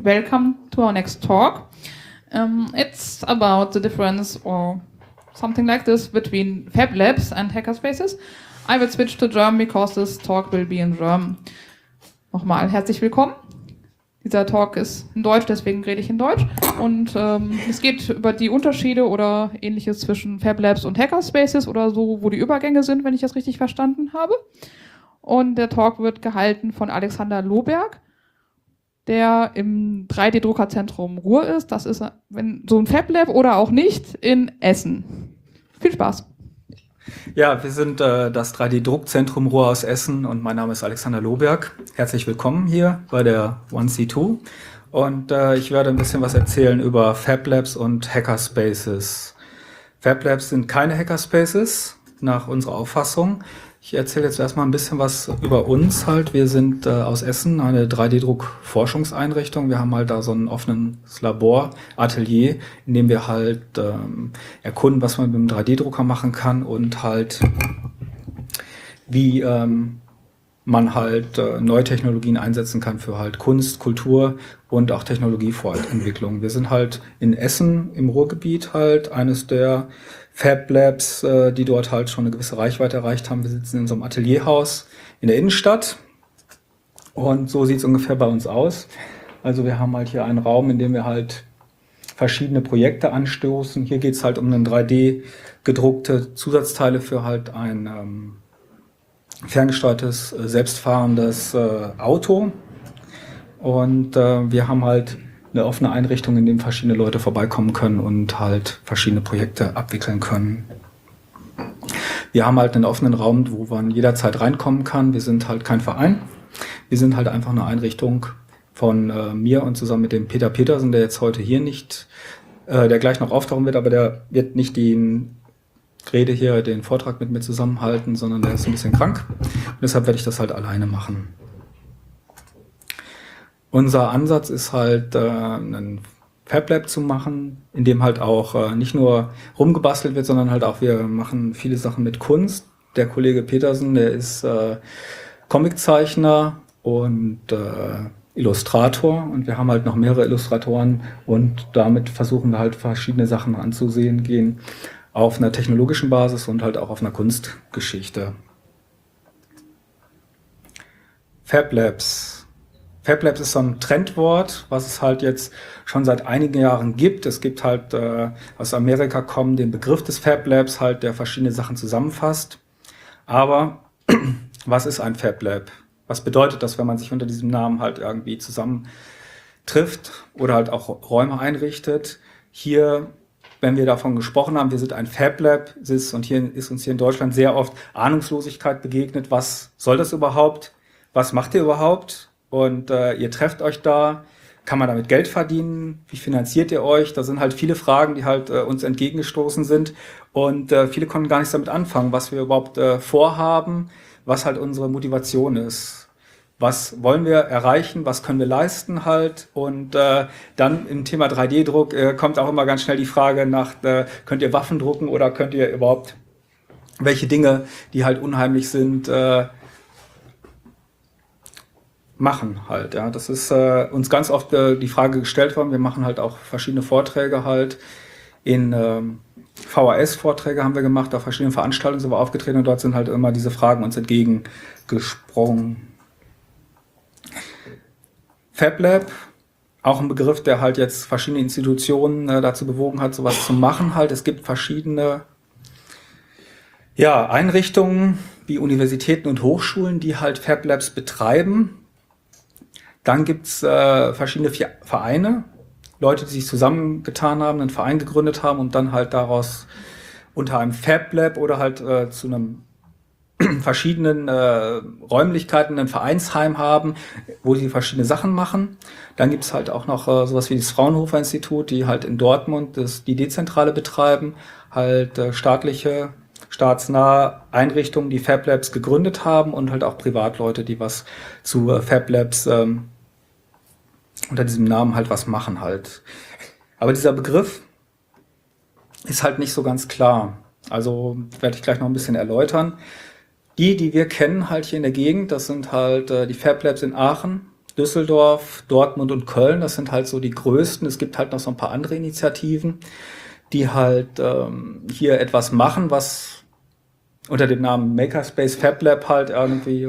welcome to our next talk. It's about the difference or something like this between Fab Labs and Hackerspaces. I will switch to German because this talk will be in German. Nochmal herzlich willkommen. Dieser Talk ist in Deutsch, deswegen rede ich in Deutsch. Und es geht über die Unterschiede oder Ähnliches zwischen Fab Labs und Hackerspaces oder so, wo die Übergänge sind, wenn ich das richtig verstanden habe. Und der Talk wird gehalten von Alexander Lohberg, der im 3D-Druckerzentrum Ruhr ist. Das ist wenn so ein Fab Lab oder auch nicht in Essen. Viel Spaß. Ja, wir sind das 3D-Druckzentrum Ruhr aus Essen und mein Name ist Alexander Lohberg. Herzlich willkommen hier bei der 1C2 und ich werde ein bisschen was erzählen über Fab Labs und Hackerspaces. Fab Labs sind keine Hackerspaces nach unserer Auffassung. Ich erzähle jetzt erstmal ein bisschen was über uns halt. Wir sind aus Essen, eine 3D-Druck-Forschungseinrichtung. Wir haben halt da so ein offenes Labor, Atelier, in dem wir halt erkunden, was man mit einem 3D-Drucker machen kann und halt wie man halt neue Technologien einsetzen kann für halt Kunst, Kultur und auch Technologiefortentwicklung. Wir sind halt in Essen im Ruhrgebiet halt eines der Fab Labs, die dort halt schon eine gewisse Reichweite erreicht haben. Wir sitzen in so einem Atelierhaus in der Innenstadt und so sieht es ungefähr bei uns aus. Also wir haben halt hier einen Raum, in dem wir halt verschiedene Projekte anstoßen. Hier geht es halt um ein 3D gedruckte Zusatzteile für halt ein ferngesteuertes, selbstfahrendes Auto. Und wir haben halt eine offene Einrichtung, in dem verschiedene Leute vorbeikommen können und halt verschiedene Projekte abwickeln können. Wir haben halt einen offenen Raum, wo man jederzeit reinkommen kann. Wir sind halt kein Verein. Wir sind halt einfach eine Einrichtung von mir und zusammen mit dem Peter Petersen, der jetzt heute hier nicht, der gleich noch auftauchen wird, aber der wird nicht den Vortrag mit mir zusammenhalten, sondern der ist ein bisschen krank. Und deshalb werde ich das halt alleine machen. Unser Ansatz ist halt, ein Fab Lab zu machen, in dem halt auch nicht nur rumgebastelt wird, sondern halt auch wir machen viele Sachen mit Kunst. Der Kollege Petersen, der ist Comiczeichner und Illustrator und wir haben halt noch mehrere Illustratoren und damit versuchen wir halt verschiedene Sachen anzusehen gehen auf einer technologischen Basis und halt auch auf einer Kunstgeschichte. Fab Labs. Fab Labs ist so ein Trendwort, was es halt jetzt schon seit einigen Jahren gibt. Es gibt halt aus Amerika kommen den Begriff des Fab Labs halt, der verschiedene Sachen zusammenfasst. Aber was ist ein Fab Lab? Was bedeutet das, wenn man sich unter diesem Namen halt irgendwie zusammentrifft oder halt auch Räume einrichtet? Hier, wenn wir davon gesprochen haben, wir sind ein Fab Lab, und hier ist uns hier in Deutschland sehr oft Ahnungslosigkeit begegnet. Was soll das überhaupt? Was macht ihr überhaupt? Und ihr trefft euch da, kann man damit Geld verdienen? Wie finanziert ihr euch? Da sind halt viele Fragen, die halt uns entgegengestoßen sind. Und viele konnten gar nichts damit anfangen, was wir überhaupt vorhaben, was halt unsere Motivation ist. Was wollen wir erreichen? Was können wir leisten halt? Und dann im Thema 3D-Druck kommt auch immer ganz schnell die Frage nach, könnt ihr Waffen drucken oder könnt ihr überhaupt welche Dinge, die halt unheimlich sind, machen halt, ja. Das ist uns ganz oft die Frage gestellt worden. Wir machen halt auch verschiedene Vorträge halt. In VHS-Vorträge haben wir gemacht, auf verschiedenen Veranstaltungen sind wir aufgetreten und dort sind halt immer diese Fragen uns entgegengesprungen. Fab Lab, auch ein Begriff, der halt jetzt verschiedene Institutionen dazu bewogen hat, sowas zu machen halt. Es gibt verschiedene Einrichtungen wie Universitäten und Hochschulen, die halt Fab Labs betreiben. Dann gibt's verschiedene Vereine, Leute, die sich zusammengetan haben, einen Verein gegründet haben und dann halt daraus unter einem Fab Lab oder halt zu einem verschiedenen Räumlichkeiten ein Vereinsheim haben, wo sie verschiedene Sachen machen. Dann gibt's halt auch noch sowas wie das Fraunhofer Institut, die halt in Dortmund die Dezentrale betreiben, halt staatsnahe Einrichtungen, die Fab Labs gegründet haben und halt auch Privatleute, die was zu Fab Labs unter diesem Namen halt was machen halt. Aber dieser Begriff ist halt nicht so ganz klar. Also werde ich gleich noch ein bisschen erläutern. Die wir kennen halt hier in der Gegend, das sind halt die Fab Labs in Aachen, Düsseldorf, Dortmund und Köln, das sind halt so die größten. Es gibt halt noch so ein paar andere Initiativen, die halt hier etwas machen, was unter dem Namen Makerspace Fab Lab halt irgendwie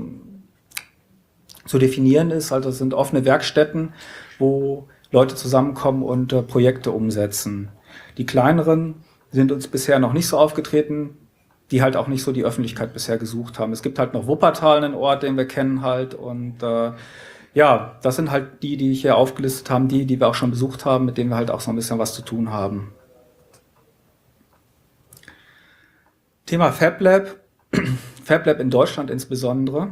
zu definieren ist. Also es sind offene Werkstätten, wo Leute zusammenkommen und Projekte umsetzen. Die kleineren sind uns bisher noch nicht so aufgetreten, die halt auch nicht so die Öffentlichkeit bisher gesucht haben. Es gibt halt noch Wuppertal, einen Ort, den wir kennen halt. Und ja, das sind halt die ich hier aufgelistet habe, die wir auch schon besucht haben, mit denen wir halt auch so ein bisschen was zu tun haben. Thema Fab Lab. Fab Lab in Deutschland insbesondere.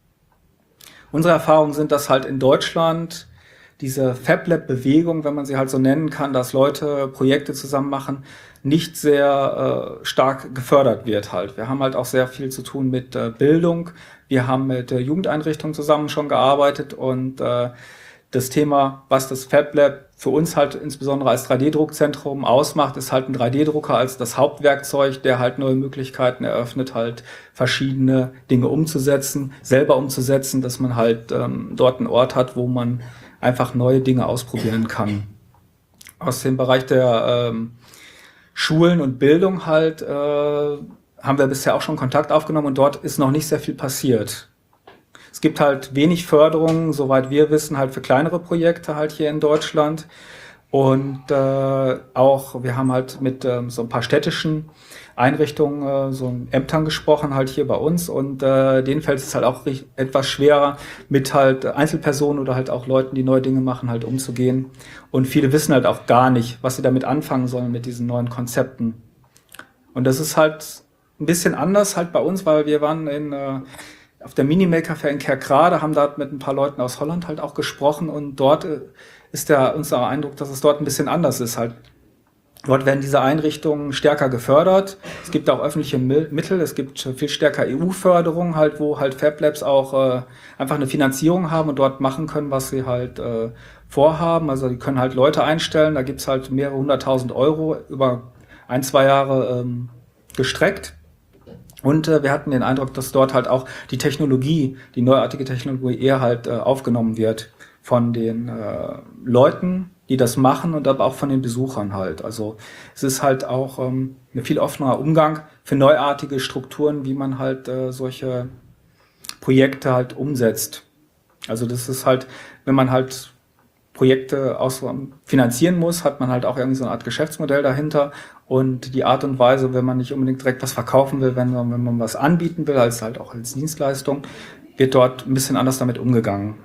Unsere Erfahrungen sind, dass halt in Deutschland diese Fab Lab-Bewegung, wenn man sie halt so nennen kann, dass Leute Projekte zusammen machen, nicht sehr stark gefördert wird halt. Wir haben halt auch sehr viel zu tun mit Bildung. Wir haben mit Jugendeinrichtungen zusammen schon gearbeitet und das Thema, was das Fab Lab für uns halt insbesondere als 3D-Druckzentrum ausmacht, ist halt ein 3D-Drucker als das Hauptwerkzeug, der halt neue Möglichkeiten eröffnet, halt verschiedene Dinge umzusetzen, selber umzusetzen, dass man halt dort einen Ort hat, wo man einfach neue Dinge ausprobieren kann. Aus dem Bereich der Schulen und Bildung halt haben wir bisher auch schon Kontakt aufgenommen und dort ist noch nicht sehr viel passiert. Es gibt halt wenig Förderung, soweit wir wissen, halt für kleinere Projekte halt hier in Deutschland. Und auch, wir haben halt mit so ein paar städtischen Einrichtungen, so Ämtern gesprochen, halt hier bei uns. Und denen fällt es halt auch etwas schwerer, mit halt Einzelpersonen oder halt auch Leuten, die neue Dinge machen, halt umzugehen. Und viele wissen halt auch gar nicht, was sie damit anfangen sollen mit diesen neuen Konzepten. Und das ist halt ein bisschen anders halt bei uns, weil wir waren auf der Minimaker Fair in Kerkrade, haben da mit ein paar Leuten aus Holland halt auch gesprochen und dort ist unser Eindruck, dass es dort ein bisschen anders ist halt. Dort werden diese Einrichtungen stärker gefördert. Es gibt auch öffentliche Mittel, es gibt viel stärker EU-Förderung halt, wo halt Fab Labs auch einfach eine Finanzierung haben und dort machen können, was sie halt vorhaben. Also die können halt Leute einstellen, da gibt's halt mehrere 100.000 Euro über 1-2 Jahre gestreckt. Und wir hatten den Eindruck, dass dort halt auch die Technologie, die neuartige Technologie eher halt aufgenommen wird von den Leuten, die das machen und aber auch von den Besuchern halt. Also es ist halt auch ein viel offener Umgang für neuartige Strukturen, wie man halt solche Projekte halt umsetzt. Also das ist halt, wenn man halt Projekte finanzieren muss, hat man halt auch irgendwie so eine Art Geschäftsmodell dahinter und die Art und Weise, wenn man nicht unbedingt direkt was verkaufen will, wenn man was anbieten will, als halt auch als Dienstleistung, wird dort ein bisschen anders damit umgegangen.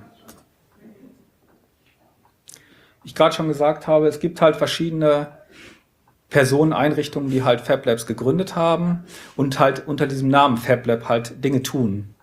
Ich gerade schon gesagt habe, es gibt halt verschiedene Personen, Einrichtungen, die halt Fab Labs gegründet haben und halt unter diesem Namen Fab Lab halt Dinge tun.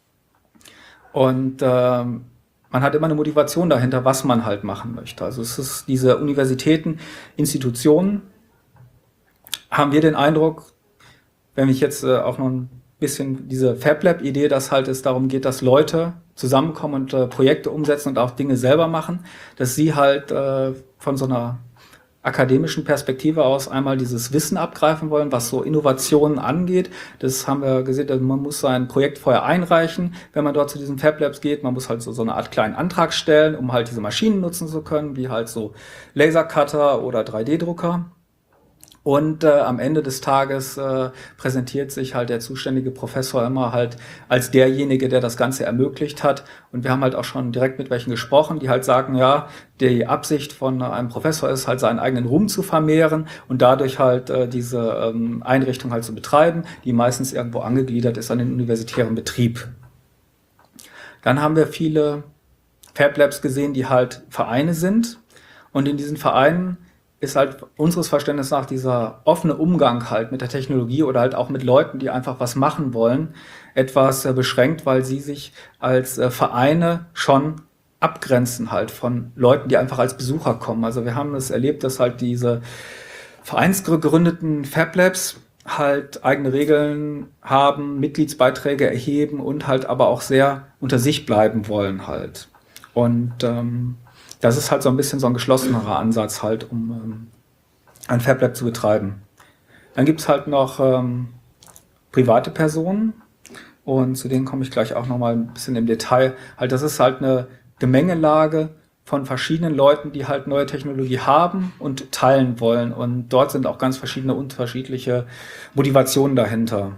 Und man hat immer eine Motivation dahinter, was man halt machen möchte. Also es ist diese Universitäten, Institutionen, haben wir den Eindruck, wenn ich jetzt auch noch ein bisschen diese Fab Lab-Idee, dass halt es darum geht, dass Leute zusammenkommen und Projekte umsetzen und auch Dinge selber machen, dass sie halt von so einer akademischen Perspektive aus einmal dieses Wissen abgreifen wollen, was so Innovationen angeht. Das haben wir gesehen, also man muss sein Projekt vorher einreichen, wenn man dort zu diesen Fab Labs geht. Man muss halt so eine Art kleinen Antrag stellen, um halt diese Maschinen nutzen zu können, wie halt so Lasercutter oder 3D-Drucker. Und am Ende des Tages präsentiert sich halt der zuständige Professor immer halt als derjenige, der das Ganze ermöglicht hat. Und wir haben halt auch schon direkt mit welchen gesprochen, die halt sagen, ja, die Absicht von einem Professor ist halt seinen eigenen Ruhm zu vermehren und dadurch halt diese Einrichtung halt zu betreiben, die meistens irgendwo angegliedert ist an den universitären Betrieb. Dann haben wir viele Fab Labs gesehen, die halt Vereine sind. Und in diesen Vereinen ist halt unseres Verständnisses nach dieser offene Umgang halt mit der Technologie oder halt auch mit Leuten, die einfach was machen wollen, etwas beschränkt, weil sie sich als Vereine schon abgrenzen halt von Leuten, die einfach als Besucher kommen. Also wir haben es erlebt, dass halt diese vereinsgegründeten Fab Labs halt eigene Regeln haben, Mitgliedsbeiträge erheben und halt aber auch sehr unter sich bleiben wollen halt. Und das ist halt so ein bisschen so ein geschlossenerer Ansatz halt, um ein Fab Lab zu betreiben. Dann gibt's halt noch private Personen und zu denen komme ich gleich auch nochmal ein bisschen im Detail. Halt, das ist halt eine Gemengelage von verschiedenen Leuten, die halt neue Technologie haben und teilen wollen. Und dort sind auch ganz verschiedene unterschiedliche Motivationen dahinter.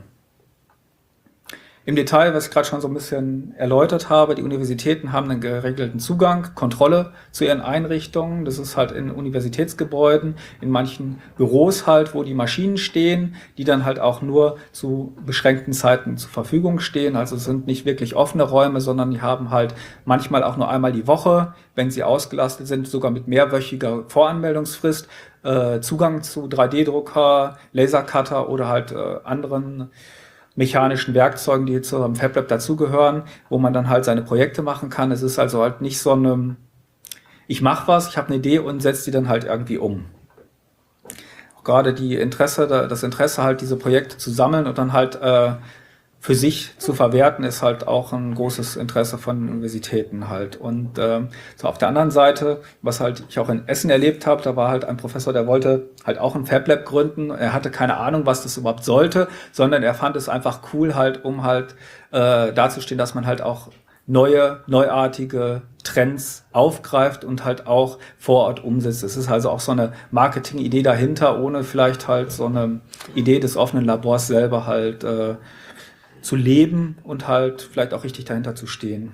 Im Detail, was ich gerade schon so ein bisschen erläutert habe, die Universitäten haben einen geregelten Zugang, Kontrolle zu ihren Einrichtungen. Das ist halt in Universitätsgebäuden, in manchen Büros halt, wo die Maschinen stehen, die dann halt auch nur zu beschränkten Zeiten zur Verfügung stehen. Also es sind nicht wirklich offene Räume, sondern die haben halt manchmal auch nur einmal die Woche, wenn sie ausgelastet sind, sogar mit mehrwöchiger Voranmeldungsfrist, Zugang zu 3D-Drucker, Lasercutter oder halt anderen mechanischen Werkzeugen, die zu einem FabLab dazugehören, wo man dann halt seine Projekte machen kann. Es ist also halt nicht so eine, ich mache was, ich habe eine Idee und setze die dann halt irgendwie um. Auch gerade das Interesse halt, diese Projekte zu sammeln und dann halt für sich zu verwerten, ist halt auch ein großes Interesse von Universitäten halt. Und so auf der anderen Seite, was halt ich auch in Essen erlebt habe, da war halt ein Professor, der wollte halt auch ein FabLab gründen. Er hatte keine Ahnung, was das überhaupt sollte, sondern er fand es einfach cool halt, um halt dazustehen, dass man halt auch neuartige Trends aufgreift und halt auch vor Ort umsetzt. Es ist also auch so eine Marketing-Idee dahinter, ohne vielleicht halt so eine Idee des offenen Labors selber halt zu leben und halt vielleicht auch richtig dahinter zu stehen.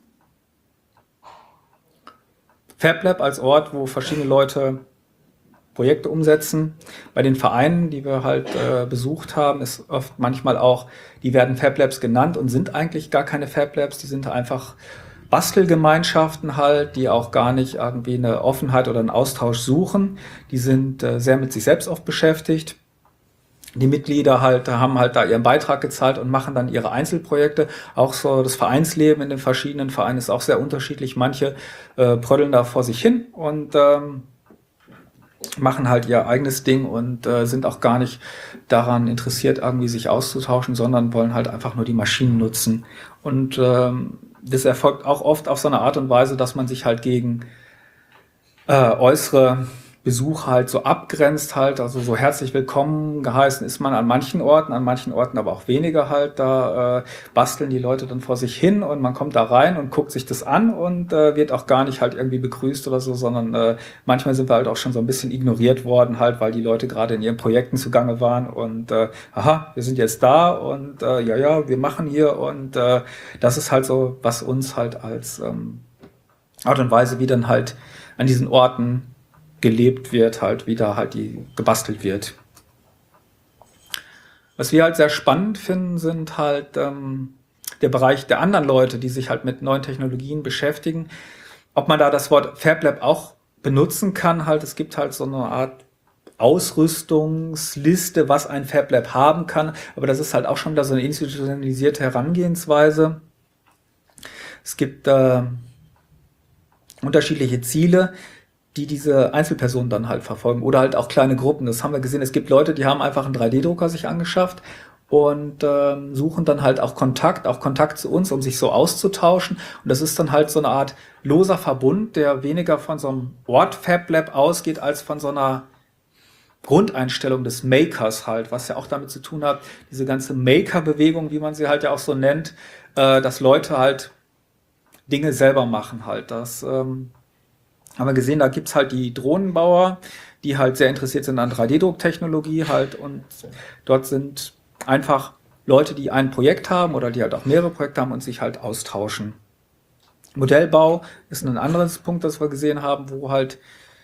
FabLab als Ort, wo verschiedene Leute Projekte umsetzen. Bei den Vereinen, die wir halt besucht haben, ist oft manchmal auch, die werden FabLabs genannt und sind eigentlich gar keine FabLabs, die sind einfach Bastelgemeinschaften halt, die auch gar nicht irgendwie eine Offenheit oder einen Austausch suchen. Die sind sehr mit sich selbst oft beschäftigt. Die Mitglieder halt haben halt da ihren Beitrag gezahlt und machen dann ihre Einzelprojekte. Auch so das Vereinsleben in den verschiedenen Vereinen ist auch sehr unterschiedlich. Manche prödeln da vor sich hin und machen halt ihr eigenes Ding und sind auch gar nicht daran interessiert, irgendwie sich auszutauschen, sondern wollen halt einfach nur die Maschinen nutzen. Und das erfolgt auch oft auf so eine Art und Weise, dass man sich halt gegen äußere Besuch halt so abgrenzt halt, also so herzlich willkommen geheißen ist man an manchen Orten aber auch weniger halt, da basteln die Leute dann vor sich hin und man kommt da rein und guckt sich das an und wird auch gar nicht halt irgendwie begrüßt oder so, sondern manchmal sind wir halt auch schon so ein bisschen ignoriert worden halt, weil die Leute gerade in ihren Projekten zugange waren und aha, wir sind jetzt da und ja, wir machen hier und das ist halt so, was uns halt als Art und Weise, wie dann halt an diesen Orten gelebt wird, halt wieder halt die gebastelt wird. Was wir halt sehr spannend finden, sind halt der Bereich der anderen Leute, die sich halt mit neuen Technologien beschäftigen. Ob man da das Wort FabLab auch benutzen kann, halt, es gibt halt so eine Art Ausrüstungsliste, was ein FabLab haben kann, aber das ist halt auch schon wieder so eine institutionalisierte Herangehensweise. Es gibt unterschiedliche Ziele, die diese Einzelpersonen dann halt verfolgen oder halt auch kleine Gruppen. Das haben wir gesehen. Es gibt Leute, die haben einfach einen 3D-Drucker sich angeschafft und suchen dann halt auch Kontakt zu uns, um sich so auszutauschen. Und das ist dann halt so eine Art loser Verbund, der weniger von so einem Ort FabLab ausgeht, als von so einer Grundeinstellung des Makers halt, was ja auch damit zu tun hat, diese ganze Maker-Bewegung, wie man sie halt ja auch so nennt, dass Leute halt Dinge selber machen halt. Das haben wir gesehen, da gibt's halt die Drohnenbauer, die halt sehr interessiert sind an 3D-Drucktechnologie halt und dort sind einfach Leute, die ein Projekt haben oder die halt auch mehrere Projekte haben und sich halt austauschen. Modellbau ist ein anderes Punkt, das wir gesehen haben, wo halt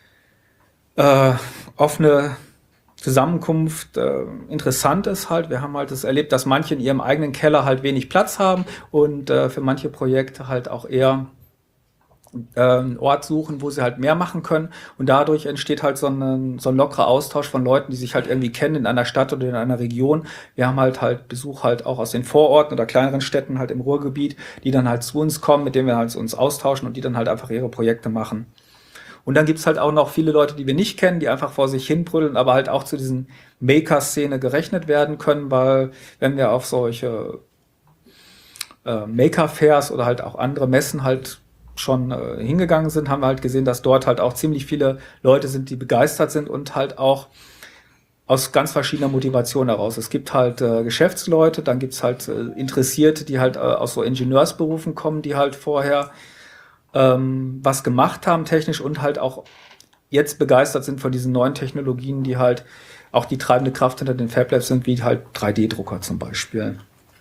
offene Zusammenkunft interessant ist halt. Wir haben halt das erlebt, dass manche in ihrem eigenen Keller halt wenig Platz haben und für manche Projekte halt auch eher einen Ort suchen, wo sie halt mehr machen können und dadurch entsteht halt so ein lockerer Austausch von Leuten, die sich halt irgendwie kennen in einer Stadt oder in einer Region. Wir haben halt Besuch halt auch aus den Vororten oder kleineren Städten halt im Ruhrgebiet, die dann halt zu uns kommen, mit denen wir halt uns austauschen und die dann halt einfach ihre Projekte machen. Und dann gibt's halt auch noch viele Leute, die wir nicht kennen, die einfach vor sich hin brüllen, aber halt auch zu diesen Maker-Szene gerechnet werden können, weil wenn wir auf solche Maker-Fairs oder halt auch andere Messen halt schon hingegangen sind, haben wir halt gesehen, dass dort halt auch ziemlich viele Leute sind, die begeistert sind und halt auch aus ganz verschiedener Motivation heraus. Es gibt halt Geschäftsleute, dann gibt's halt Interessierte, die halt aus so Ingenieursberufen kommen, die halt vorher was gemacht haben technisch und halt auch jetzt begeistert sind von diesen neuen Technologien, die halt auch die treibende Kraft hinter den Fab Labs sind, wie halt 3D-Drucker zum Beispiel.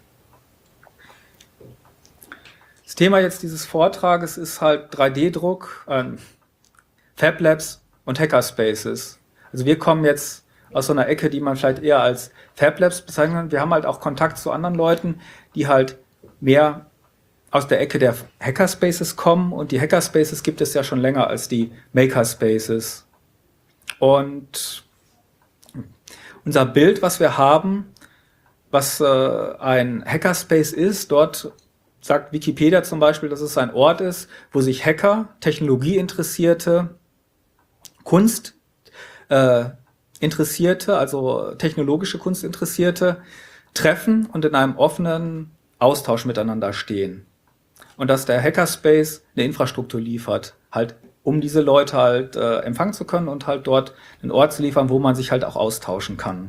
Das Thema jetzt dieses Vortrages ist halt 3D-Druck, Fab Labs und Hackerspaces. Also wir kommen jetzt aus so einer Ecke, die man vielleicht eher als Fab Labs bezeichnen kann. Wir haben halt auch Kontakt zu anderen Leuten, die halt mehr aus der Ecke der Hackerspaces kommen. Und die Hackerspaces gibt es ja schon länger als die Makerspaces. Und unser Bild, was wir haben, was ein Hackerspace ist, dort sagt Wikipedia zum Beispiel, dass es ein Ort ist, wo sich Hacker, Technologieinteressierte, Kunst Interessierte, also technologische Kunstinteressierte, treffen und in einem offenen Austausch miteinander stehen. Und dass der Hackerspace eine Infrastruktur liefert, halt um diese Leute halt empfangen zu können und halt dort einen Ort zu liefern, wo man sich halt auch austauschen kann.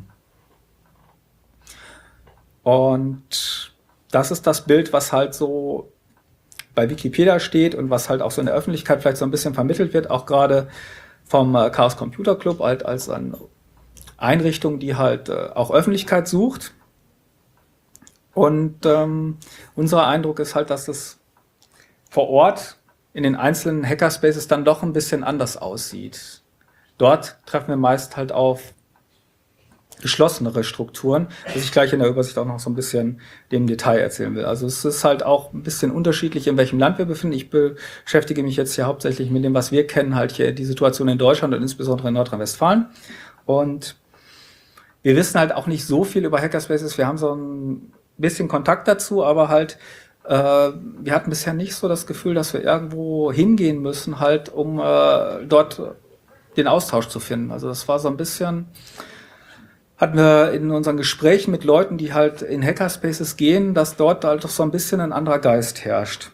Und das ist das Bild, was halt so bei Wikipedia steht und was halt auch so in der Öffentlichkeit vielleicht so ein bisschen vermittelt wird, auch gerade vom Chaos Computer Club halt als eine Einrichtung, die halt auch Öffentlichkeit sucht. Und unser Eindruck ist halt, dass das vor Ort in den einzelnen Hackerspaces dann doch ein bisschen anders aussieht. Dort treffen wir meist halt auf geschlossenere Strukturen, was ich gleich in der Übersicht auch noch so ein bisschen dem Detail erzählen will. Also es ist halt auch ein bisschen unterschiedlich, in welchem Land wir befinden. Ich beschäftige mich jetzt hier hauptsächlich mit dem, was wir kennen, halt hier die Situation in Deutschland und insbesondere in Nordrhein-Westfalen. Und wir wissen halt auch nicht so viel über Hackerspaces. Wir haben so ein bisschen Kontakt dazu, aber halt wir hatten bisher nicht so das Gefühl, dass wir irgendwo hingehen müssen, halt um dort den Austausch zu finden. Also das war so ein bisschen, hatten wir in unseren Gesprächen mit Leuten, die halt in Hackerspaces gehen, dass dort halt doch so ein bisschen ein anderer Geist herrscht.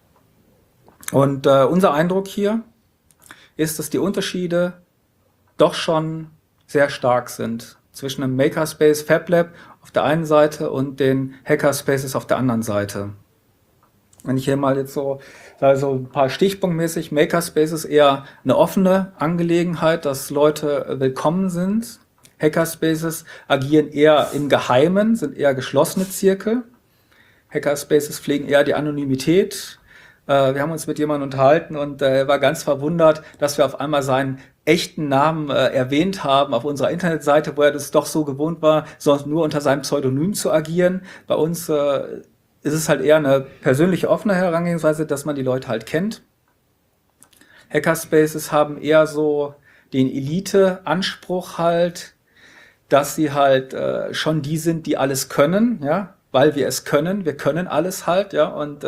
Und unser Eindruck hier ist, dass die Unterschiede doch schon sehr stark sind zwischen einem Makerspace Fab Lab auf der einen Seite und den Hackerspaces auf der anderen Seite. Wenn ich hier mal jetzt so ein paar stichpunktmäßig, Makerspaces eher eine offene Angelegenheit, dass Leute willkommen sind. Hackerspaces agieren eher im Geheimen, sind eher geschlossene Zirkel. Hackerspaces pflegen eher die Anonymität. Wir haben uns mit jemandem unterhalten und er war ganz verwundert, dass wir auf einmal seinen echten Namen erwähnt haben auf unserer Internetseite, wo er das doch so gewohnt war, sonst nur unter seinem Pseudonym zu agieren. Bei uns ist es halt eher eine persönliche, offene Herangehensweise, dass man die Leute halt kennt. Hackerspaces haben eher so den Elite-Anspruch halt, dass sie halt schon die sind, die alles können, ja, weil wir es können. Wir können alles halt, ja, und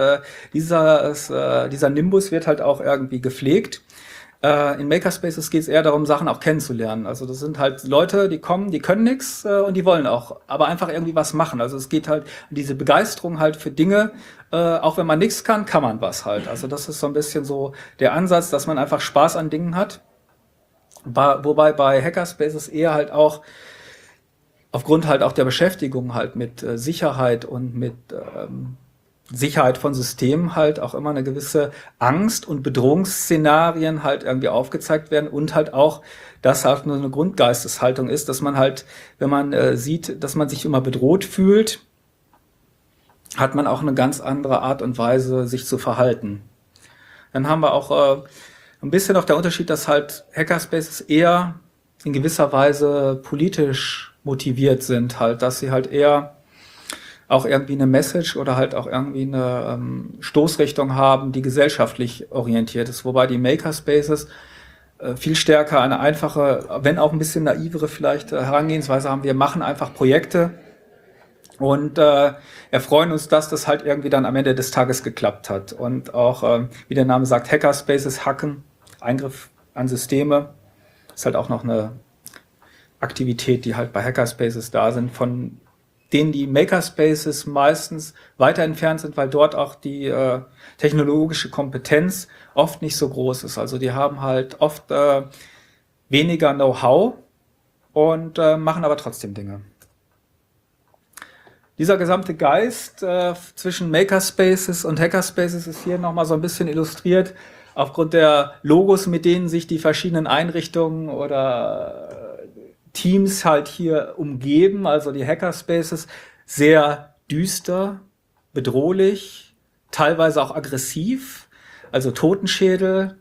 dieser Nimbus wird halt auch irgendwie gepflegt. In Makerspaces geht es eher darum, Sachen auch kennenzulernen. Also das sind halt Leute, die kommen, die können nichts und die wollen auch, aber einfach irgendwie was machen. Also es geht halt diese Begeisterung halt für Dinge, auch wenn man nichts kann, kann man was halt. Also das ist so ein bisschen so der Ansatz, dass man einfach Spaß an Dingen hat. Wobei bei Hackerspaces eher halt auch aufgrund halt auch der Beschäftigung halt mit Sicherheit und mit Sicherheit von Systemen halt auch immer eine gewisse Angst und Bedrohungsszenarien halt irgendwie aufgezeigt werden und halt auch, dass halt nur eine Grundgeisteshaltung ist, dass man halt, wenn man sieht, dass man sich immer bedroht fühlt, hat man auch eine ganz andere Art und Weise, sich zu verhalten. Dann haben wir auch ein bisschen auch der Unterschied, dass halt Hackerspaces eher in gewisser Weise politisch motiviert sind, halt, dass sie halt eher auch irgendwie eine Message oder halt auch irgendwie eine Stoßrichtung haben, die gesellschaftlich orientiert ist. Wobei die Makerspaces viel stärker eine einfache, wenn auch ein bisschen naivere vielleicht Herangehensweise haben. Wir machen einfach Projekte und erfreuen uns, dass das halt irgendwie dann am Ende des Tages geklappt hat. Und auch, wie der Name sagt, Hackerspaces, Hacken, Eingriff an Systeme, ist halt auch noch eine Aktivität, die halt bei Hackerspaces da sind, von denen die Makerspaces meistens weiter entfernt sind, weil dort auch die technologische Kompetenz oft nicht so groß ist. Also die haben halt oft weniger Know-how und machen aber trotzdem Dinge. Dieser gesamte Geist zwischen Makerspaces und Hackerspaces ist hier nochmal so ein bisschen illustriert aufgrund der Logos, mit denen sich die verschiedenen Einrichtungen oder Teams halt hier umgeben. Also die Hackerspaces sehr düster, bedrohlich, teilweise auch aggressiv, also Totenschädel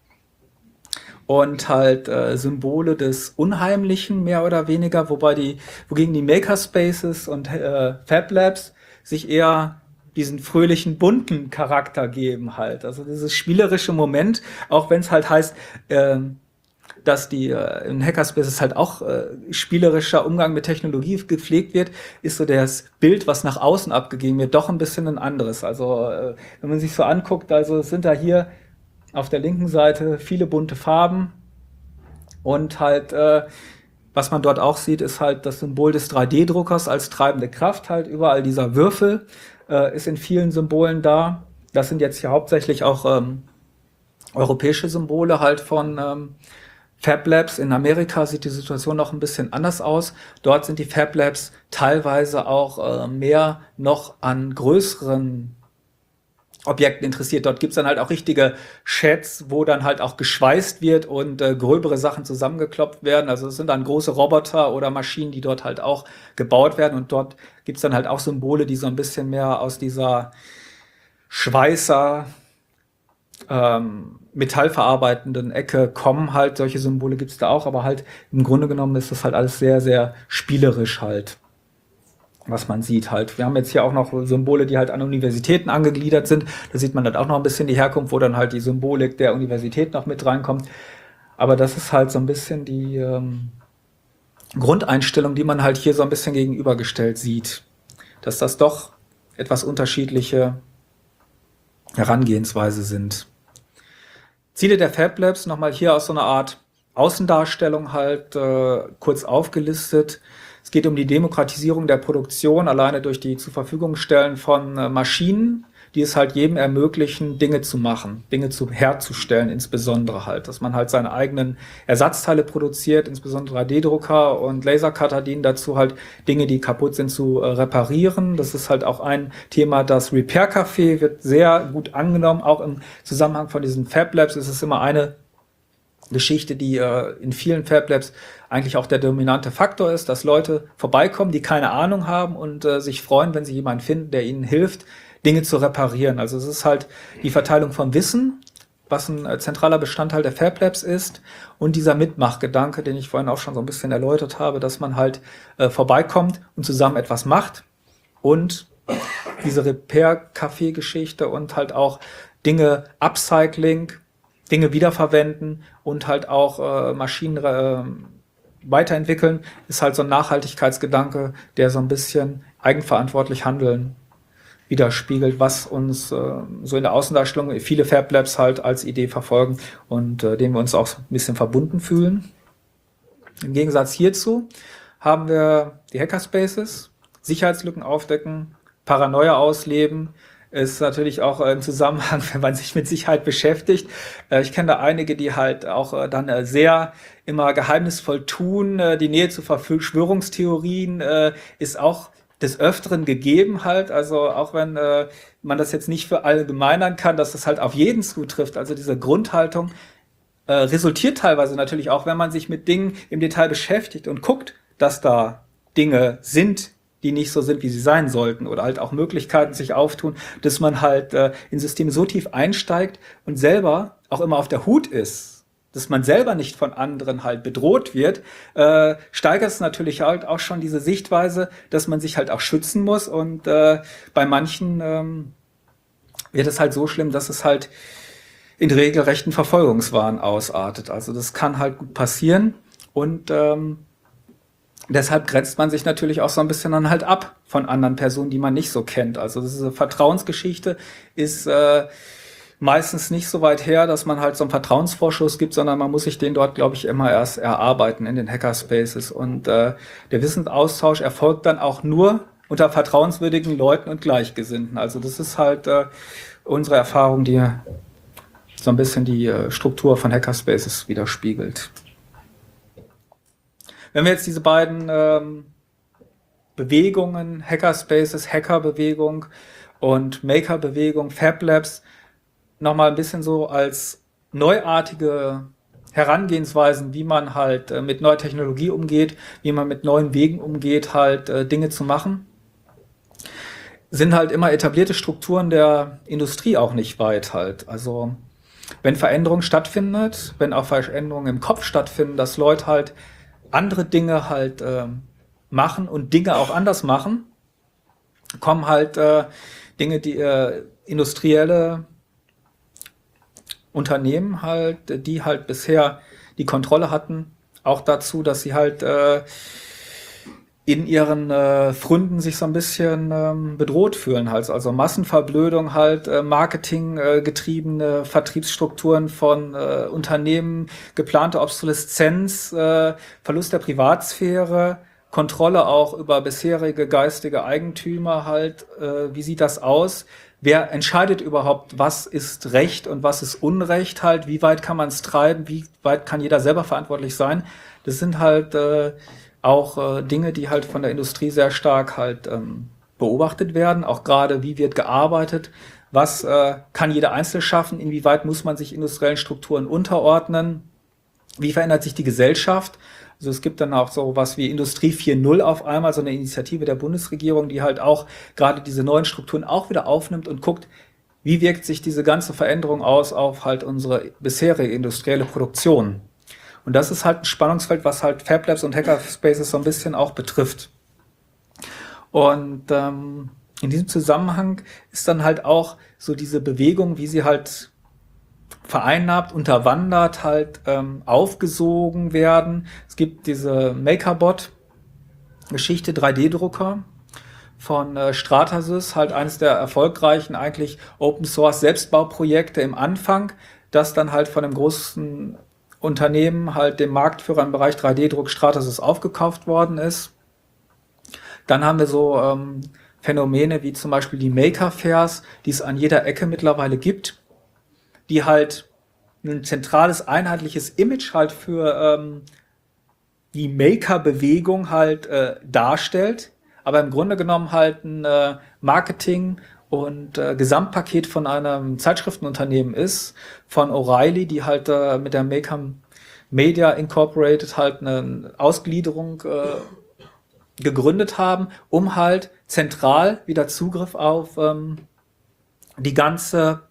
und halt Symbole des Unheimlichen mehr oder weniger, wogegen die Makerspaces und Fab Labs sich eher diesen fröhlichen, bunten Charakter geben halt. Also dieses spielerische Moment, auch wenn es halt heißt, dass die in Hackerspaces halt auch spielerischer Umgang mit Technologie gepflegt wird, ist so das Bild, was nach außen abgegeben wird, doch ein bisschen ein anderes. Also wenn man sich so anguckt, also sind da hier auf der linken Seite viele bunte Farben und halt, was man dort auch sieht, ist halt das Symbol des 3D-Druckers als treibende Kraft halt. Überall dieser Würfel ist in vielen Symbolen da. Das sind jetzt hier hauptsächlich auch europäische Symbole halt von Fab Labs. In Amerika sieht die Situation noch ein bisschen anders aus. Dort sind die Fab Labs teilweise auch mehr noch an größeren Objekten interessiert. Dort gibt's dann halt auch richtige Chats, wo dann halt auch geschweißt wird und gröbere Sachen zusammengeklopft werden. Also es sind dann große Roboter oder Maschinen, die dort halt auch gebaut werden. Und dort gibt's dann halt auch Symbole, die so ein bisschen mehr aus dieser Schweißer, metallverarbeitenden Ecke kommen halt. Solche Symbole gibt's da auch, aber halt im Grunde genommen ist das halt alles sehr, sehr spielerisch halt, was man sieht halt. Wir haben jetzt hier auch noch Symbole, die halt an Universitäten angegliedert sind. Da sieht man dann auch noch ein bisschen die Herkunft, wo dann halt die Symbolik der Universität noch mit reinkommt. Aber das ist halt so ein bisschen die Grundeinstellung, die man halt hier so ein bisschen gegenübergestellt sieht. Dass das doch etwas unterschiedliche Herangehensweise sind. Ziele der Fab Labs nochmal hier aus so einer Art Außendarstellung halt kurz aufgelistet. Es geht um die Demokratisierung der Produktion, alleine durch die Zurverfügungstellen von Maschinen, die es halt jedem ermöglichen, Dinge zu machen, herzustellen, insbesondere halt, dass man halt seine eigenen Ersatzteile produziert, insbesondere 3D-Drucker und Lasercutter dienen dazu halt, Dinge, die kaputt sind, zu reparieren. Das ist halt auch ein Thema, das Repair Café wird sehr gut angenommen, auch im Zusammenhang von diesen Fab Labs ist es immer eine Geschichte, die in vielen Fab Labs eigentlich auch der dominante Faktor ist, dass Leute vorbeikommen, die keine Ahnung haben und sich freuen, wenn sie jemanden finden, der ihnen hilft, Dinge zu reparieren. Also es ist halt die Verteilung von Wissen, was ein zentraler Bestandteil der Fab Labs ist, und dieser Mitmachgedanke, den ich vorhin auch schon so ein bisschen erläutert habe, dass man halt vorbeikommt und zusammen etwas macht, und diese Repair-Café-Geschichte und halt auch Dinge Upcycling, Dinge wiederverwenden und halt auch Maschinen weiterentwickeln, ist halt so ein Nachhaltigkeitsgedanke, der so ein bisschen eigenverantwortlich handeln widerspiegelt, was uns so in der Außendarstellung viele Fab Labs halt als Idee verfolgen und dem wir uns auch ein bisschen verbunden fühlen. Im Gegensatz hierzu haben wir die Hackerspaces, Sicherheitslücken aufdecken, Paranoia ausleben, ist natürlich auch im Zusammenhang, wenn man sich mit Sicherheit beschäftigt. Ich kenne da einige, die halt auch dann sehr immer geheimnisvoll tun. Die Nähe zu Verschwörungstheorien ist auch des Öfteren gegeben halt. Also auch wenn man das jetzt nicht für allgemeinern kann, dass das halt auf jeden zutrifft. Also diese Grundhaltung resultiert teilweise natürlich auch, wenn man sich mit Dingen im Detail beschäftigt und guckt, dass da Dinge sind, die nicht so sind, wie sie sein sollten, oder halt auch Möglichkeiten sich auftun, dass man halt in Systeme so tief einsteigt und selber auch immer auf der Hut ist, dass man selber nicht von anderen halt bedroht wird, steigert es natürlich halt auch schon diese Sichtweise, dass man sich halt auch schützen muss, und bei manchen wird es halt so schlimm, dass es halt in regelrechten Verfolgungswahn ausartet. Also das kann halt gut passieren, und deshalb grenzt man sich natürlich auch so ein bisschen dann halt ab von anderen Personen, die man nicht so kennt. Also diese Vertrauensgeschichte ist meistens nicht so weit her, dass man halt so einen Vertrauensvorschuss gibt, sondern man muss sich den dort, glaube ich, immer erst erarbeiten in den Hackerspaces. Und der Wissensaustausch erfolgt dann auch nur unter vertrauenswürdigen Leuten und Gleichgesinnten. Also das ist halt unsere Erfahrung, die so ein bisschen die Struktur von Hackerspaces widerspiegelt. Wenn wir jetzt diese beiden Bewegungen, Hackerspaces, Hackerbewegung und Makerbewegung, Fab Labs nochmal ein bisschen so als neuartige Herangehensweisen, wie man halt mit neuer Technologie umgeht, wie man mit neuen Wegen umgeht, halt Dinge zu machen, sind halt immer etablierte Strukturen der Industrie auch nicht weit halt. Also wenn Veränderung stattfindet, wenn auch Veränderungen im Kopf stattfinden, dass Leute halt andere Dinge halt machen und Dinge auch anders machen, kommen halt Dinge, die industrielle Unternehmen halt, die halt bisher die Kontrolle hatten, auch dazu, dass sie halt in ihren Pfründen sich so ein bisschen bedroht fühlen halt. Also Massenverblödung halt, marketinggetriebene Vertriebsstrukturen von Unternehmen, geplante Obsoleszenz, Verlust der Privatsphäre, Kontrolle auch über bisherige geistige Eigentümer halt. Wie sieht das aus? Wer entscheidet überhaupt, was ist Recht und was ist Unrecht halt? Wie weit kann man es treiben? Wie weit kann jeder selber verantwortlich sein? Das sind halt auch Dinge, die halt von der Industrie sehr stark halt beobachtet werden. Auch gerade, wie wird gearbeitet? Was kann jeder Einzelne schaffen? Inwieweit muss man sich industriellen Strukturen unterordnen? Wie verändert sich die Gesellschaft? Also es gibt dann auch so was wie Industrie 4.0 auf einmal, so eine Initiative der Bundesregierung, die halt auch gerade diese neuen Strukturen auch wieder aufnimmt und guckt, wie wirkt sich diese ganze Veränderung aus auf halt unsere bisherige industrielle Produktion. Und das ist halt ein Spannungsfeld, was halt Fab Labs und Hackerspaces so ein bisschen auch betrifft. Und in diesem Zusammenhang ist dann halt auch so diese Bewegung, wie sie halt vereinnahmt, unterwandert, halt aufgesogen werden. Es gibt diese MakerBot-Geschichte, 3D-Drucker von Stratasys, halt eines der erfolgreichen eigentlich Open-Source-Selbstbauprojekte im Anfang, das dann halt von einem großen Unternehmen, halt dem Marktführer im Bereich 3D-Druck Stratasys aufgekauft worden ist. Dann haben wir so Phänomene wie zum Beispiel die Maker Fairs, die es an jeder Ecke mittlerweile gibt, die halt ein zentrales, einheitliches Image halt für die Maker-Bewegung halt darstellt, aber im Grunde genommen halt ein Marketing- und Gesamtpaket von einem Zeitschriftenunternehmen ist, von O'Reilly, die halt mit der Maker Media Incorporated halt eine Ausgliederung gegründet haben, um halt zentral wieder Zugriff auf die ganze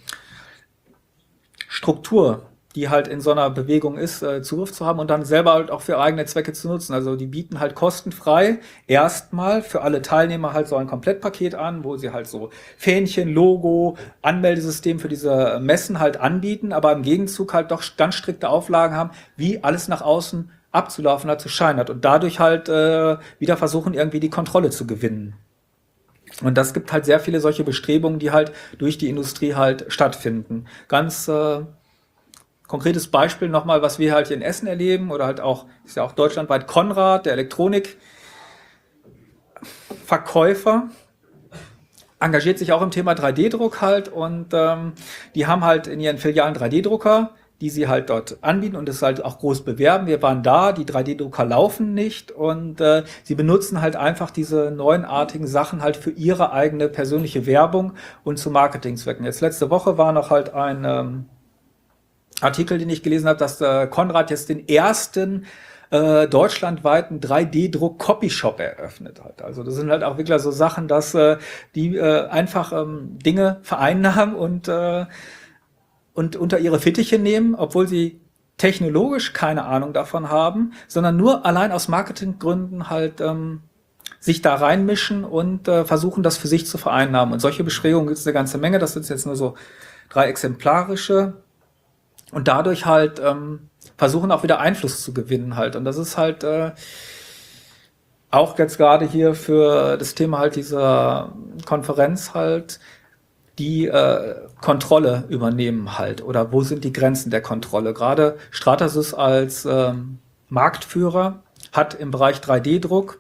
Struktur, die halt in so einer Bewegung ist, Zugriff zu haben und dann selber halt auch für eigene Zwecke zu nutzen. Also die bieten halt kostenfrei erstmal für alle Teilnehmer halt so ein Komplettpaket an, wo sie halt so Fähnchen, Logo, Anmeldesystem für diese Messen halt anbieten, aber im Gegenzug halt doch ganz strikte Auflagen haben, wie alles nach außen abzulaufen hat, zu scheinen hat und dadurch halt wieder versuchen, irgendwie die Kontrolle zu gewinnen. Und das gibt halt sehr viele solche Bestrebungen, die halt durch die Industrie halt stattfinden. Ganz konkretes Beispiel nochmal, was wir halt hier in Essen erleben oder halt auch, ist ja auch deutschlandweit Konrad, der Elektronikverkäufer, engagiert sich auch im Thema 3D-Druck halt und die haben halt in ihren Filialen 3D-Drucker, die sie halt dort anbieten und es halt auch groß bewerben. Wir waren da, die 3D-Drucker laufen nicht und sie benutzen halt einfach diese neuartigen Sachen halt für ihre eigene persönliche Werbung und zu Marketingzwecken. Jetzt letzte Woche war noch halt ein Artikel, den ich gelesen habe, dass Konrad jetzt den ersten deutschlandweiten 3D-Druck-Copyshop eröffnet hat. Also das sind halt auch wirklich so Sachen, dass die einfach Dinge vereinnahmen und unter ihre Fittiche nehmen, obwohl sie technologisch keine Ahnung davon haben, sondern nur allein aus Marketinggründen halt sich da reinmischen und versuchen, das für sich zu vereinnahmen. Und solche Bestrebungen gibt es eine ganze Menge. Das sind jetzt nur so 3 exemplarische. Und dadurch halt versuchen auch wieder Einfluss zu gewinnen halt. Und das ist halt auch jetzt gerade hier für das Thema halt dieser Konferenz halt die Kontrolle übernehmen halt. Oder wo sind die Grenzen der Kontrolle? Gerade Stratasys als Marktführer hat im Bereich 3D-Druck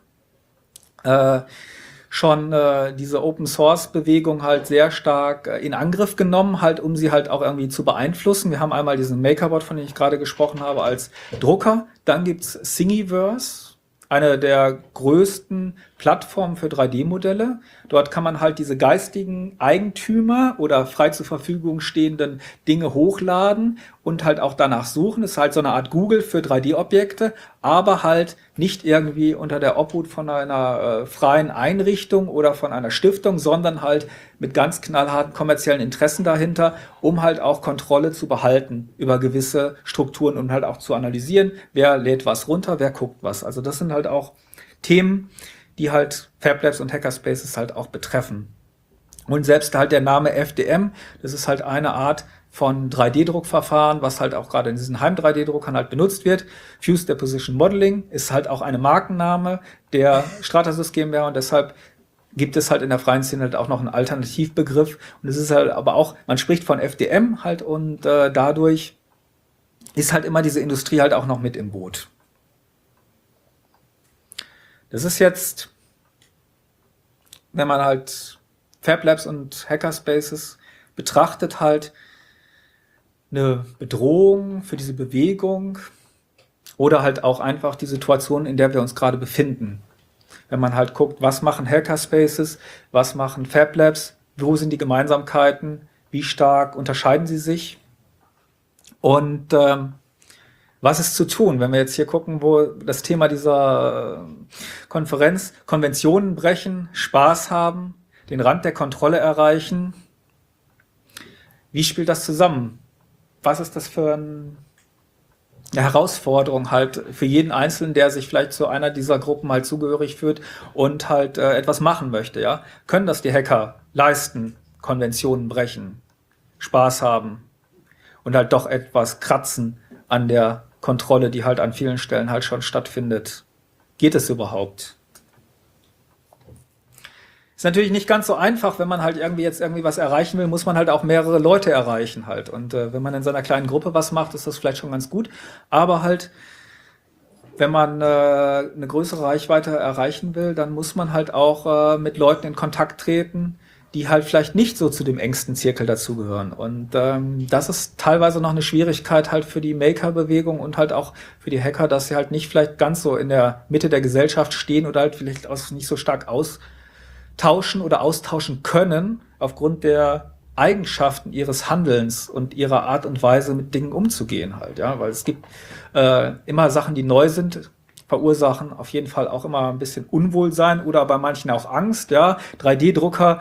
schon diese Open-Source-Bewegung halt sehr stark in Angriff genommen, halt um sie halt auch irgendwie zu beeinflussen. Wir haben einmal diesen MakerBot, von dem ich gerade gesprochen habe, als Drucker. Dann gibt's Thingiverse, eine der größten Plattform für 3D-Modelle. Dort kann man halt diese geistigen Eigentümer oder frei zur Verfügung stehenden Dinge hochladen und halt auch danach suchen. Das ist halt so eine Art Google für 3D-Objekte, aber halt nicht irgendwie unter der Obhut von einer freien Einrichtung oder von einer Stiftung, sondern halt mit ganz knallharten kommerziellen Interessen dahinter, um halt auch Kontrolle zu behalten über gewisse Strukturen und halt auch zu analysieren, wer lädt was runter, wer guckt was. Also das sind halt auch Themen, die halt FabLabs und Hackerspaces halt auch betreffen. Und selbst halt der Name FDM, das ist halt eine Art von 3D-Druckverfahren, was halt auch gerade in diesen Heim-3D-Druckern halt benutzt wird. Fused Deposition Modeling ist halt auch eine Markenname der Stratasys GmbH und deshalb gibt es halt in der freien Szene halt auch noch einen Alternativbegriff. Und es ist halt aber auch, man spricht von FDM halt und dadurch ist halt immer diese Industrie halt auch noch mit im Boot. Das ist jetzt, wenn man halt FabLabs und Hackerspaces betrachtet, halt eine Bedrohung für diese Bewegung oder halt auch einfach die Situation, in der wir uns gerade befinden. Wenn man halt guckt, was machen Hackerspaces, was machen FabLabs, wo sind die Gemeinsamkeiten, wie stark unterscheiden sie sich und was ist zu tun, wenn wir jetzt hier gucken, wo das Thema dieser Konferenz, Konventionen brechen, Spaß haben, den Rand der Kontrolle erreichen. Wie spielt das zusammen? Was ist das für eine Herausforderung halt für jeden Einzelnen, der sich vielleicht zu einer dieser Gruppen halt zugehörig fühlt und halt etwas machen möchte, ja? Können das die Hacker leisten, Konventionen brechen, Spaß haben und halt doch etwas kratzen an der Kontrolle, die halt an vielen Stellen halt schon stattfindet. Geht es überhaupt? Ist natürlich nicht ganz so einfach, wenn man halt irgendwie was erreichen will, muss man halt auch mehrere Leute erreichen halt. Und wenn man in seiner kleinen Gruppe was macht, ist das vielleicht schon ganz gut. Aber halt, wenn man eine größere Reichweite erreichen will, dann muss man halt auch mit Leuten in Kontakt treten, die halt vielleicht nicht so zu dem engsten Zirkel dazugehören. Und das ist teilweise noch eine Schwierigkeit halt für die Maker-Bewegung und halt auch für die Hacker, dass sie halt nicht vielleicht ganz so in der Mitte der Gesellschaft stehen oder halt vielleicht auch nicht so stark austauschen oder austauschen können aufgrund der Eigenschaften ihres Handelns und ihrer Art und Weise mit Dingen umzugehen halt, ja, weil es gibt immer Sachen, die neu sind, verursachen auf jeden Fall auch immer ein bisschen Unwohlsein oder bei manchen auch Angst, ja. 3D-Drucker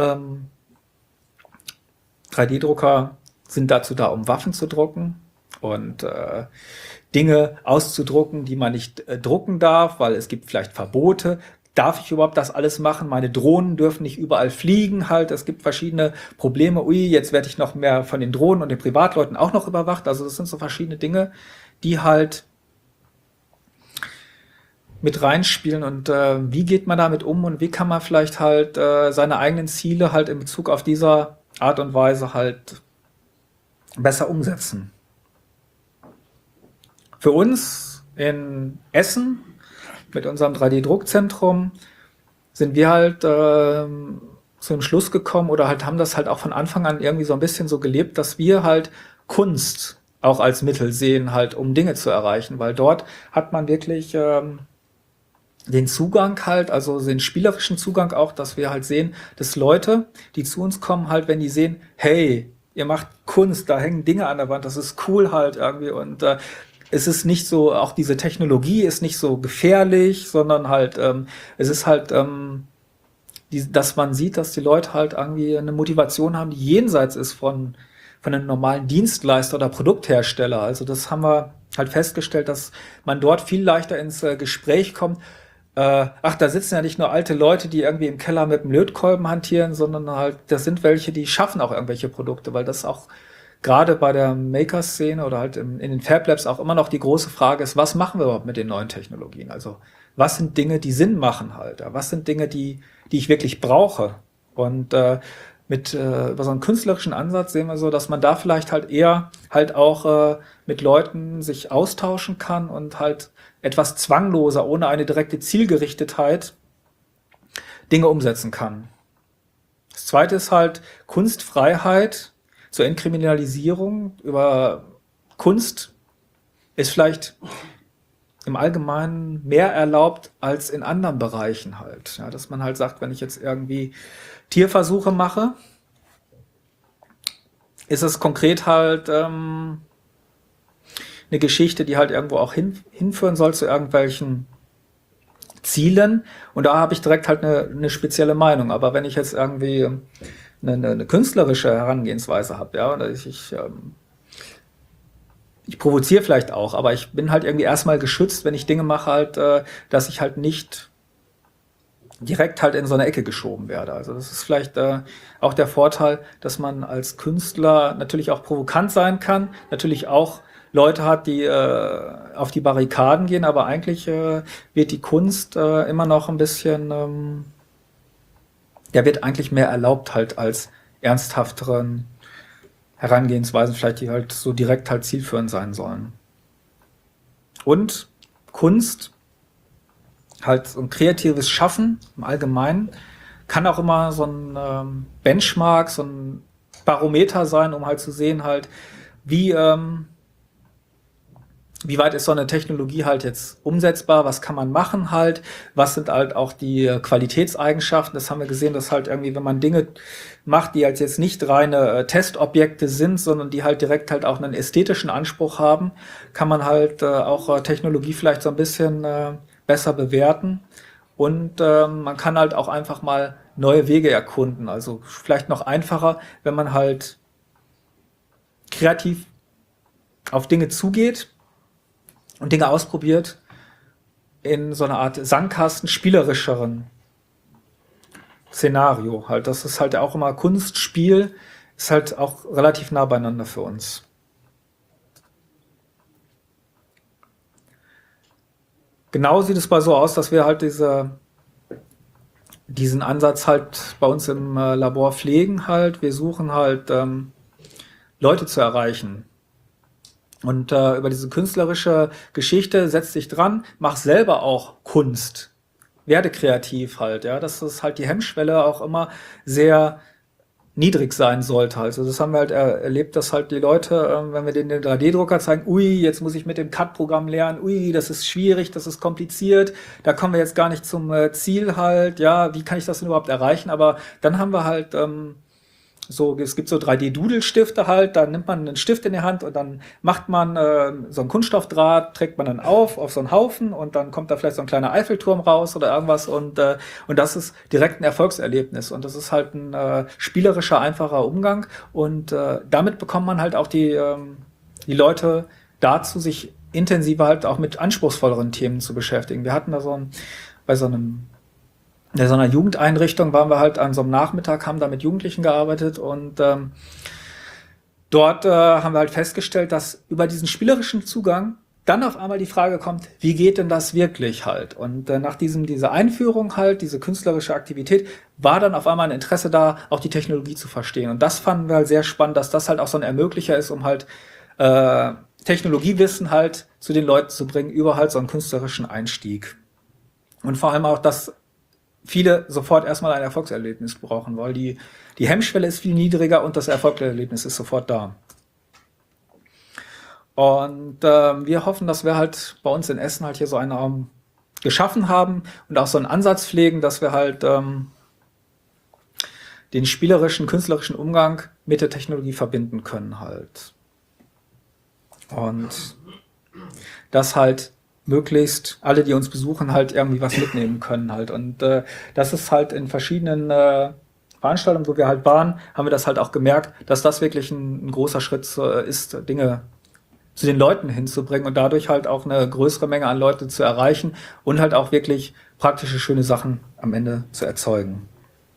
sind dazu da, um Waffen zu drucken und Dinge auszudrucken, die man nicht drucken darf, weil es gibt vielleicht Verbote. Darf ich überhaupt das alles machen? Meine Drohnen dürfen nicht überall fliegen halt. Es gibt verschiedene Probleme. Ui, jetzt werde ich noch mehr von den Drohnen und den Privatleuten auch noch überwacht. Also das sind so verschiedene Dinge, die halt mit reinspielen und wie geht man damit um und wie kann man vielleicht halt seine eigenen Ziele halt in Bezug auf dieser Art und Weise halt besser umsetzen. Für uns in Essen mit unserem 3D-Druckzentrum sind wir halt zu dem Schluss gekommen oder halt haben das halt auch von Anfang an irgendwie so ein bisschen so gelebt, dass wir halt Kunst auch als Mittel sehen, halt um Dinge zu erreichen, weil dort hat man wirklich den Zugang halt, also den spielerischen Zugang auch, dass wir halt sehen, dass Leute, die zu uns kommen, halt, wenn die sehen, hey, ihr macht Kunst, da hängen Dinge an der Wand, das ist cool halt irgendwie und es ist nicht so, auch diese Technologie ist nicht so gefährlich, sondern halt, es ist halt, dass man sieht, dass die Leute halt irgendwie eine Motivation haben, die jenseits ist von einem normalen Dienstleister oder Produkthersteller. Also das haben wir halt festgestellt, dass man dort viel leichter ins Gespräch kommt. Ach, da sitzen ja nicht nur alte Leute, die irgendwie im Keller mit dem Lötkolben hantieren, sondern halt, das sind welche, die schaffen auch irgendwelche Produkte, weil das auch gerade bei der Maker-Szene oder halt in den FabLabs auch immer noch die große Frage ist, was machen wir überhaupt mit den neuen Technologien? Also was sind Dinge, die Sinn machen halt? Was sind Dinge, die ich wirklich brauche? Und über so einen künstlerischen Ansatz sehen wir so, dass man da vielleicht halt eher halt auch mit Leuten sich austauschen kann und halt etwas zwangloser, ohne eine direkte Zielgerichtetheit Dinge umsetzen kann. Das zweite ist halt Kunstfreiheit zur Entkriminalisierung. Über Kunst ist vielleicht im Allgemeinen mehr erlaubt als in anderen Bereichen halt. Ja, dass man halt sagt, wenn ich jetzt irgendwie Tierversuche mache, ist es konkret halt eine Geschichte, die halt irgendwo auch hinführen soll zu irgendwelchen Zielen. Und da habe ich direkt halt eine spezielle Meinung. Aber wenn ich jetzt irgendwie eine künstlerische Herangehensweise habe, ja, oder ich provoziere vielleicht auch, aber ich bin halt irgendwie erstmal geschützt, wenn ich Dinge mache halt, dass ich halt nicht direkt halt in so eine Ecke geschoben werde. Also das ist vielleicht auch der Vorteil, dass man als Künstler natürlich auch provokant sein kann, natürlich auch Leute hat, die auf die Barrikaden gehen, aber eigentlich wird die Kunst immer noch ein bisschen, der wird eigentlich mehr erlaubt halt als ernsthafteren Herangehensweisen, vielleicht die halt so direkt halt zielführend sein sollen. Und Kunst, halt so ein kreatives Schaffen im Allgemeinen, kann auch immer so ein Benchmark, so ein Barometer sein, um halt zu sehen halt, wie weit ist so eine Technologie halt jetzt umsetzbar, was kann man machen halt, was sind halt auch die Qualitätseigenschaften, das haben wir gesehen, dass halt irgendwie, wenn man Dinge macht, die halt jetzt nicht reine Testobjekte sind, sondern die halt direkt halt auch einen ästhetischen Anspruch haben, kann man halt auch Technologie vielleicht so ein bisschen besser bewerten und man kann halt auch einfach mal neue Wege erkunden, also vielleicht noch einfacher, wenn man halt kreativ auf Dinge zugeht und Dinge ausprobiert in so einer Art Sandkasten spielerischeren Szenario. Halt, das ist halt auch immer Kunst, Spiel, ist halt auch relativ nah beieinander für uns. Genau sieht es bei so aus, dass wir halt diesen Ansatz halt bei uns im Labor pflegen halt. Wir suchen halt Leute zu erreichen. Und über diese künstlerische Geschichte setz dich dran, mach selber auch Kunst. Werde kreativ halt, ja. Das ist halt die Hemmschwelle auch immer sehr niedrig sein sollte. Also das haben wir halt erlebt, dass halt die Leute, wenn wir denen den 3D-Drucker zeigen, ui, jetzt muss ich mit dem CAD-Programm lernen, ui, das ist schwierig, das ist kompliziert, da kommen wir jetzt gar nicht zum Ziel halt, ja, wie kann ich das denn überhaupt erreichen? Aber dann haben wir halt es gibt so 3D-Dudelstifte halt, da nimmt man einen Stift in die Hand und dann macht man so einen Kunststoffdraht, trägt man dann auf so einen Haufen und dann kommt da vielleicht so ein kleiner Eiffelturm raus oder irgendwas und das ist direkt ein Erfolgserlebnis und das ist halt ein spielerischer, einfacher Umgang und damit bekommt man halt auch die Leute dazu, sich intensiver halt auch mit anspruchsvolleren Themen zu beschäftigen. Wir hatten da bei so einer Jugendeinrichtung waren wir halt an so einem Nachmittag, haben da mit Jugendlichen gearbeitet und dort haben wir halt festgestellt, dass über diesen spielerischen Zugang dann auf einmal die Frage kommt, wie geht denn das wirklich halt? Und nach dieser Einführung halt, diese künstlerische Aktivität, war dann auf einmal ein Interesse da, auch die Technologie zu verstehen. Und das fanden wir halt sehr spannend, dass das halt auch so ein Ermöglicher ist, um halt Technologiewissen halt zu den Leuten zu bringen, über halt so einen künstlerischen Einstieg. Und vor allem auch, dass viele sofort erstmal ein Erfolgserlebnis brauchen, weil die Hemmschwelle ist viel niedriger und das Erfolgserlebnis ist sofort da. Und wir hoffen, dass wir halt bei uns in Essen halt hier so einen Raum geschaffen haben und auch so einen Ansatz pflegen, dass wir halt den spielerischen, künstlerischen Umgang mit der Technologie verbinden können halt. Und das halt möglichst alle, die uns besuchen, halt irgendwie was mitnehmen können halt. Und das ist halt in verschiedenen Veranstaltungen, wo wir halt waren, haben wir das halt auch gemerkt, dass das wirklich ein großer Schritt ist, Dinge zu den Leuten hinzubringen und dadurch halt auch eine größere Menge an Leute zu erreichen und halt auch wirklich praktische, schöne Sachen am Ende zu erzeugen.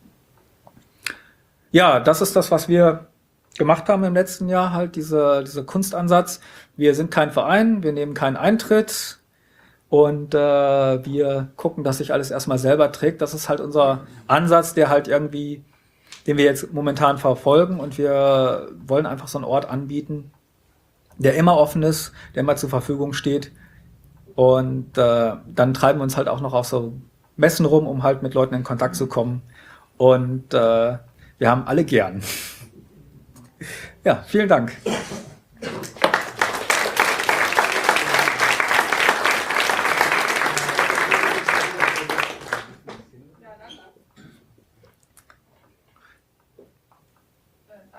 Ja, das ist das, was wir gemacht haben im letzten Jahr, halt dieser Kunstansatz. Wir sind kein Verein, wir nehmen keinen Eintritt und wir gucken, dass sich alles erstmal selber trägt. Das ist halt unser Ansatz, der halt irgendwie, den wir jetzt momentan verfolgen und wir wollen einfach so einen Ort anbieten, der immer offen ist, der immer zur Verfügung steht und dann treiben wir uns halt auch noch auf so Messen rum, um halt mit Leuten in Kontakt zu kommen und wir haben alle gern. Ja, vielen Dank.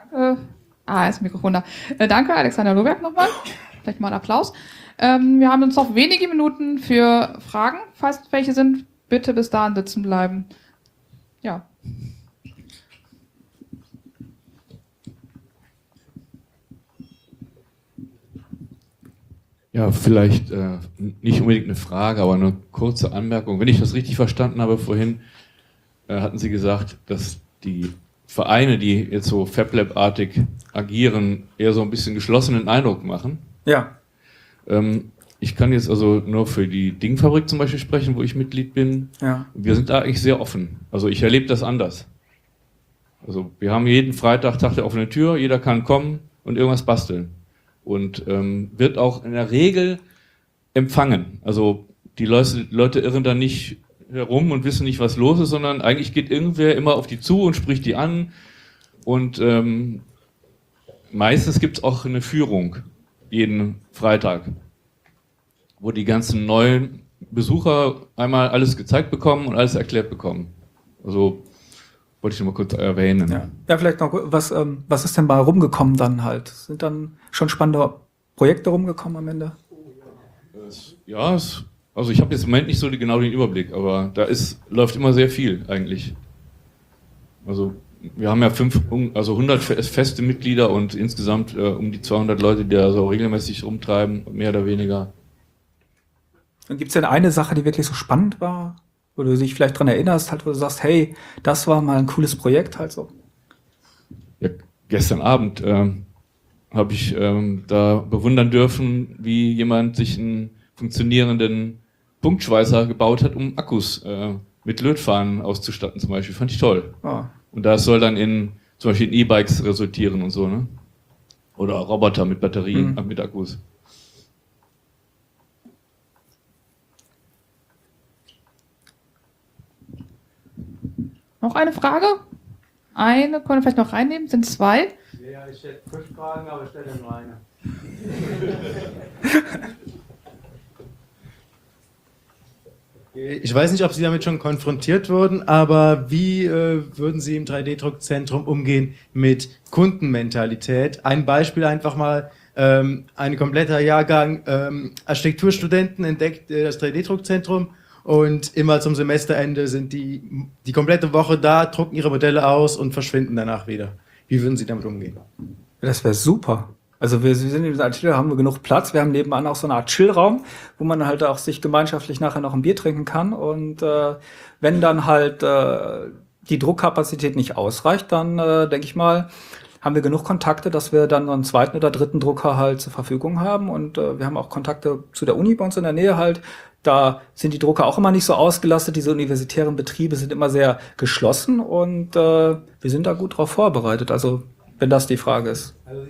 Ist Mikrofon da. Danke, Alexander Lohberg nochmal. Vielleicht mal einen Applaus. Wir haben uns noch wenige Minuten für Fragen, falls welche sind. Bitte bis dahin sitzen bleiben. Ja. Ja, vielleicht nicht unbedingt eine Frage, aber eine kurze Anmerkung. Wenn ich das richtig verstanden habe vorhin, hatten Sie gesagt, dass die Vereine, die jetzt so FabLab-artig agieren, eher so ein bisschen geschlossenen Eindruck machen. Ja. Ich kann jetzt also nur für die Dingfabrik zum Beispiel sprechen, wo ich Mitglied bin. Ja. Wir sind da eigentlich sehr offen. Also ich erlebe das anders. Also wir haben jeden Freitag Tag der offenen Tür, jeder kann kommen und irgendwas basteln. Und wird auch in der Regel empfangen. Also die Leute irren da nicht herum und wissen nicht, was los ist, sondern eigentlich geht irgendwer immer auf die zu und spricht die an. Und meistens gibt es auch eine Führung jeden Freitag, wo die ganzen neuen Besucher einmal alles gezeigt bekommen und alles erklärt bekommen. Also wollte ich nur mal kurz erwähnen. Ja, vielleicht noch, was ist denn bei rumgekommen dann halt? Sind dann schon spannende Projekte rumgekommen am Ende? Ja, also ich habe jetzt im Moment nicht so genau den Überblick, aber da läuft immer sehr viel eigentlich. Also wir haben ja 100 feste Mitglieder und insgesamt um die 200 Leute, die da so regelmäßig rumtreiben, mehr oder weniger. Und gibt es denn eine Sache, die wirklich so spannend war? Wo du dich vielleicht dran erinnerst, halt, wo du sagst, hey, das war mal ein cooles Projekt halt so? Ja, gestern Abend habe ich da bewundern dürfen, wie jemand sich einen funktionierenden Punktschweißer gebaut hat, um Akkus mit Lötfahnen auszustatten zum Beispiel. Fand ich toll. Ah. Und das soll dann zum Beispiel in E-Bikes resultieren und so, ne? Oder Roboter mit Batterien, mit Akkus. Noch eine Frage? Eine können wir vielleicht noch reinnehmen, sind zwei. Ja, ich hätte 5 Fragen, aber ich stelle nur eine. Ich weiß nicht, ob Sie damit schon konfrontiert wurden, aber wie würden Sie im 3D-Druckzentrum umgehen mit Kundenmentalität? Ein Beispiel einfach mal, ein kompletter Jahrgang Architekturstudenten entdeckt das 3D-Druckzentrum und immer zum Semesterende sind die komplette Woche da, drucken ihre Modelle aus und verschwinden danach wieder. Wie würden Sie damit umgehen? Das wäre super. Also wir sind in dieser Atelier, haben wir genug Platz. Wir haben nebenan auch so eine Art Chillraum, wo man halt auch sich gemeinschaftlich nachher noch ein Bier trinken kann. Und wenn dann halt die Druckkapazität nicht ausreicht, dann denke ich mal, haben wir genug Kontakte, dass wir dann einen zweiten oder dritten Drucker halt zur Verfügung haben. Und wir haben auch Kontakte zu der Uni bei uns in der Nähe halt. Da sind die Drucker auch immer nicht so ausgelastet. Diese universitären Betriebe sind immer sehr geschlossen und wir sind da gut drauf vorbereitet. Also wenn das die Frage ist. Also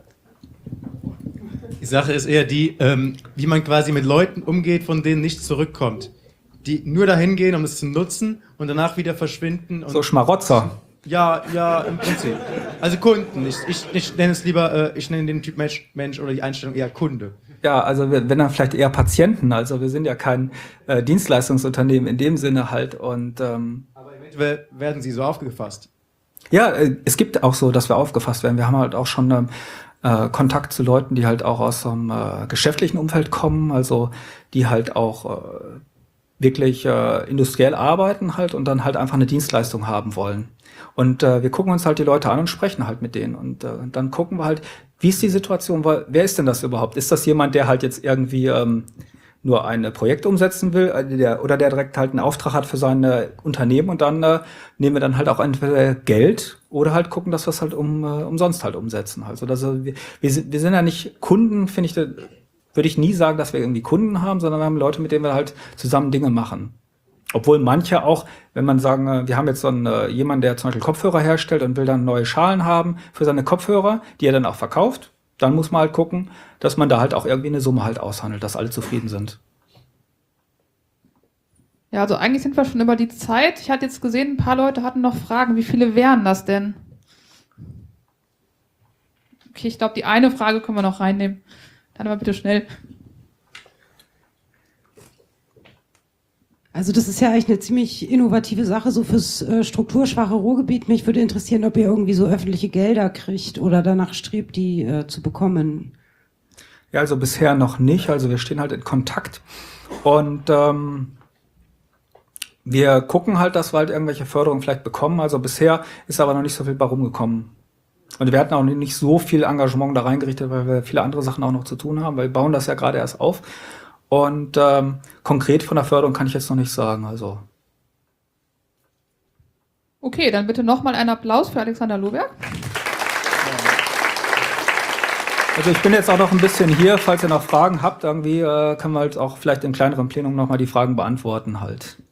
die Sache ist eher die, wie man quasi mit Leuten umgeht, von denen nichts zurückkommt. Die nur dahin gehen, um es zu nutzen und danach wieder verschwinden. Und So Schmarotzer. ja, im Prinzip. Also Kunden. Ich nenne es lieber, ich nenne den Typ Mensch oder die Einstellung eher Kunde. Ja, also wenn dann vielleicht eher Patienten. Also wir sind ja kein Dienstleistungsunternehmen in dem Sinne halt. Und Aber eventuell werden sie so aufgefasst. ja, es gibt auch so, dass wir aufgefasst werden. Wir haben halt auch schon Kontakt zu Leuten, die halt auch aus dem geschäftlichen Umfeld kommen, also die halt auch wirklich industriell arbeiten halt und dann halt einfach eine Dienstleistung haben wollen. Und wir gucken uns halt die Leute an und sprechen halt mit denen. Und dann gucken wir halt, wie ist die Situation, wer ist denn das überhaupt? Ist das jemand, der halt jetzt irgendwie nur ein Projekt umsetzen will, der direkt halt einen Auftrag hat für sein Unternehmen und dann nehmen wir dann halt auch entweder Geld oder halt gucken, dass wir es halt umsonst halt umsetzen. Also wir sind ja nicht Kunden, finde ich, würde ich nie sagen, dass wir irgendwie Kunden haben, sondern wir haben Leute, mit denen wir halt zusammen Dinge machen. Obwohl manche auch, wenn man sagen, wir haben jetzt so jemanden, der zum Beispiel Kopfhörer herstellt und will dann neue Schalen haben für seine Kopfhörer, die er dann auch verkauft, dann muss man halt gucken, dass man da halt auch irgendwie eine Summe halt aushandelt, dass alle zufrieden sind. Ja, also eigentlich sind wir schon über die Zeit. Ich hatte jetzt gesehen, ein paar Leute hatten noch Fragen. Wie viele wären das denn? Okay, ich glaube, die eine Frage können wir noch reinnehmen. Dann aber bitte schnell. Also das ist ja eigentlich eine ziemlich innovative Sache, so fürs strukturschwache Ruhrgebiet. Mich würde interessieren, ob ihr irgendwie so öffentliche Gelder kriegt oder danach strebt, die zu bekommen. Ja, also bisher noch nicht. Also wir stehen halt in Kontakt und wir gucken halt, dass wir halt irgendwelche Förderungen vielleicht bekommen. Also bisher ist aber noch nicht so viel bei rumgekommen. Und wir hatten auch nicht so viel Engagement da reingerichtet, weil wir viele andere Sachen auch noch zu tun haben, weil wir bauen das ja gerade erst auf. Und konkret von der Förderung kann ich jetzt noch nicht sagen. Also. Okay, dann bitte nochmal einen Applaus für Alexander Lohberg. Also ich bin jetzt auch noch ein bisschen hier, falls ihr noch Fragen habt, irgendwie können wir halt auch vielleicht im kleineren Plenum nochmal die Fragen beantworten halt.